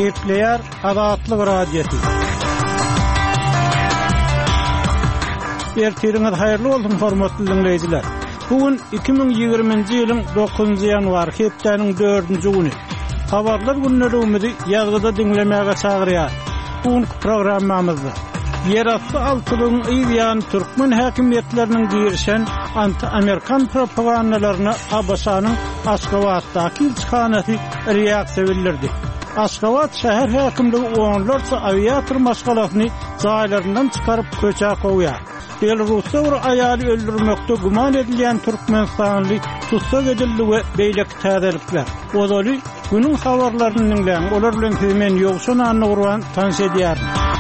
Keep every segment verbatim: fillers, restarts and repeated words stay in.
Kepler Azatlyk radiosu. Ertiriňiz haýyrly bolsun hormatly dinleýijiler. Bugün iki bin ýygrimiňji ýylyň dokuzunçy ýanwar hepdeniň dördünçi güni. Habarlar günlerimizi ýazgyda dinlemäge çagyrýar. Bugünkü programmamyzda Yerasty altylygyň ýan türkmen häkimetleriniň girişen anti-amerikan propagandalaryna Abbasanyň Aşgabatdaky ilçhanasy reaksiýa bildirdi. Aşgabat şäher häkimligi onlarça aviator maskalasyny jaýlaryndan çykaryp köçä goýar. Belarusda bir aýaly öldürmekde guman edilýän türkmenstanly tutsak edildi we beýlek täzelikler. Ozaly günüň habarlaryny dinleýän, olar bilen hemen ýogşan anny urwan tanış edýär.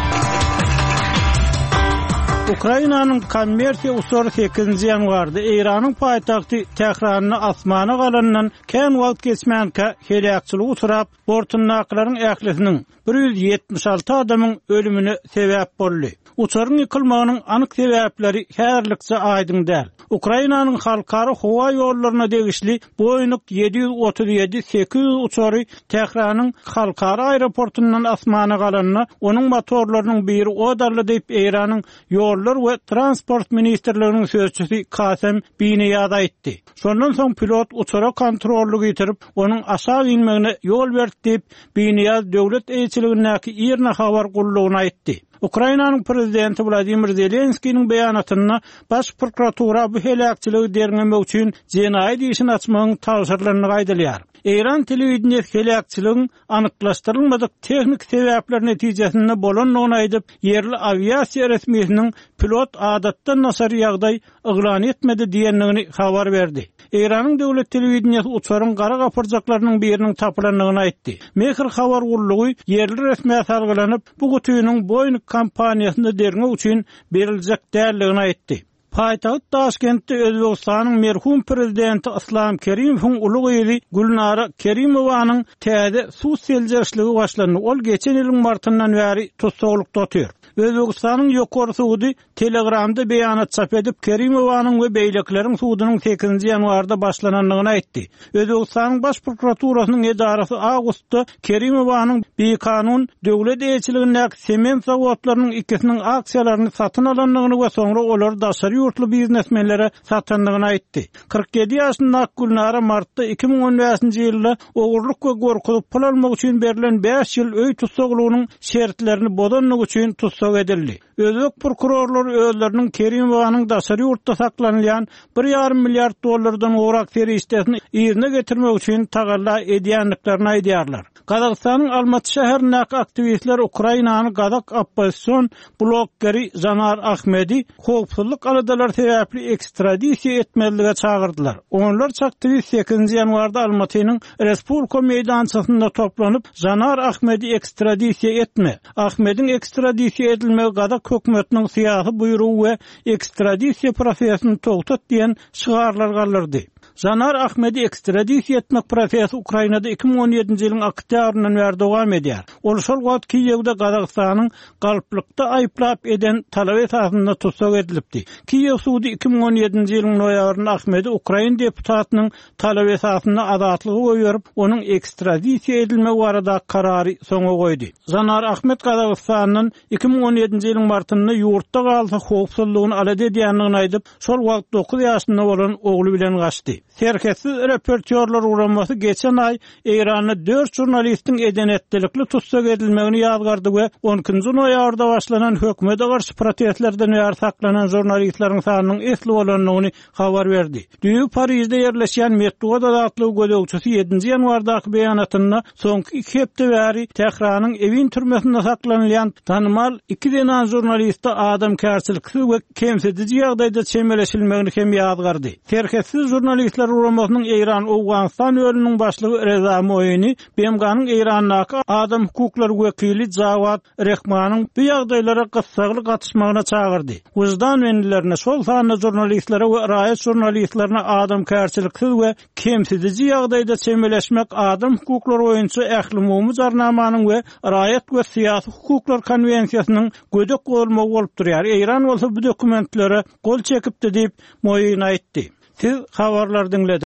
Ukrainanyň kommersiýa usury sekizinçi ýanwarda Iranyň paýtagty Tehranyny asmana galandan kän wagt geçmänkä helakçylyk usurap, bortunlaklaryň ählisiniň bir yüz ýetmiş alty adamyň ölümine sebäp boldy. Uçarın yıkılmağının anık sebäpleri härlikçe aýdyň däl. Ukrainanyň halkara howa ýollaryna degişli Boeing yedi yüz otuz ýedi sekiz yüz uçary Tehranyň halkara aeroportundan asmana galanyna, onuň motorlarynyň biri odarly diýip Iranyň ýollar we transport ministrliginiň sözçüsi Kasem Biniyaz aýtdy. Şondan soň pilot uçara kontrolly getirip, onuň aşağı inmegine ýol berdi diýip Biniyaz döwlet eýçiligindäki ýerine habar gullugyny aýtdy. Ukrainanyň prezidenti Vladimir Zelenskiýiň beýanatyna baş prokuratura bu helakçylygy derňemek üçin jenaýat işini açmagyň tawsyrlaryny gaýdalýar. Iran telewizionyny helakçylygyň anyklaşdyrylmadyk tehnik sebäpler netijesinde bolanlygyny aýdyp, yerli aviasiýa resmiýetiniň pilot adatdan nasar ýagdaý yglan etmedi diýenligini habar berdi. Iranyň döwlet telewizionyny uçaryň gara gapyrjaklarynyň biriniň tapylanlygyny aýtdy. Mehir habar gullugy yerli resmiýet algylanyp, bu gütüýüniň Boeing kompaniýasyna derňek üçin beriljek dälligini aýtdy. Paýtagyt Taşkentde Özbegistanyň merhum prezidenti Islom Kerimowyň uly gyzy Gulnara Kerimowanyň täze suw seljerçligi başlandy. Ol geçen ýylyň martyndan bäri tutsaklyk tutýar. Özbegistanyň ýokary sudy Telegramda beýanat çap edip Kerimowanyň we beýlekleriň sudynyň sekizinçi ýanwarda başlananlygyny aýtdy. Özbegistanyň baş prokuraturasynyň edarasy awgustda Kerimowanyň beýkanun döwlet eýçiligindäki sement zawodlarynyň ikisiniň aksiýalaryny satyn alanlygyny we soňra olar daşary ýurtly biznesmenlere satanlygyny aýtdy. kırk ýedi ýaşyndaky Gulnara martda iki bin on beşinçi ýylda ogurlyk we gorkuly pul almak üçin berilen beş ýyl öý tutsaklygynyň şertlerini bodanlyk üçin tutsak edildi. Özbek prokurorlary özleriniň Kerimowanyň daşary ýurtda saklanýan bir ýarym milliard dollardan orak ferişdesini ýerine getirmek üçin tagalla edýänliklerini aýdýarlar. Kazakstanyň Almaty şäherindäki aktivistler Ukrainany Kazak opposision blogeri Zanar Ahmedi howpsuzlyk aladalar sebäpli ekstradisiýa etmeligi çagyrdylar. Onlar aktivist sekizinçi ýanwarda Almatynyň Respublika meýdançysynda toplanyp Zanar Ahmedi ekstradisiýa etme. Ahmediň ekstradisiýa edilmegi Kazak hökümetiniň syýasy buýrugy we ekstradisiýa prosesyny togtat diýen şygarlar galdyrdy. Zanar Ahmedi ekstradisiýa etmek prosesi Ukrainada iki bin on ýedinçi ýylyň oktýabryndan bäri dowam edýär. Ol şol wagt Kiýewde Kazakstanyň galplykda aýplap eden talap esasynda tutsak edilipdi. Kiýew sudy iki bin on ýedinçi ýylyň noýabrynda Ahmedi Ukraina deputatynyň talap esasynda azatlygy goýup, onuň ekstradisiýa edilmegi barada karary soňa goýdy. Zanar Ahmed Kazakstanyň iki bin on ýedinçi ýylyň martynda ýurtda galsa howpsuzlygyny alady edýänligini aýdyp, şol wagt dokuz ýaşynda bolan ogly bilen gaçdy. Serketsiz reportyorlar uğraması geçen ay İran'da dört jurnalistin edenetlilikli tutsak edilmegini ýazgardy we on ikinji noýabrda başlanan hökümete garşy protestlerden ýar saklanan jurnalistlaryň sanynyň esli bolanlygyny habar berdi. Düýü Parisde ýerleşýän Metro adatlygy gözegçisi ýedinçi ýanwardaky beýanatyna soňky iki hepde bäri Tehranyň Evin türmesinde saklanýan tanymal iki denan jurnalistde adam kärçiliksi we kemsedici ýagdaýda çemeleşilmegini hem ýazgardy. Serketsiz jurnalistler uğramasynyň Iran Awganistan ölüniň başlygy Reza Moýini B M G'nyň Irandaky adam hukuklary wekili Jawad Rehmanyň bu ýagdaýlara gyssagly gatnaşmagyna çagyrdy. Wyzdan wendilerine şol sanly jurnalistlere we raýat jurnalistlerine adam kärçiliksi we kemsedici ýagdaýda çemeleşmek adam hukuklary boýunça ähli jarnamanyň we raýat we syýasy hukuklar konwensiýasynyň gödek bolmagy bolup durýar. Iran bolsa bu dokumentlere gol çekipdi diýip Moýini aýtdy. Siz habarlar dinlediniz.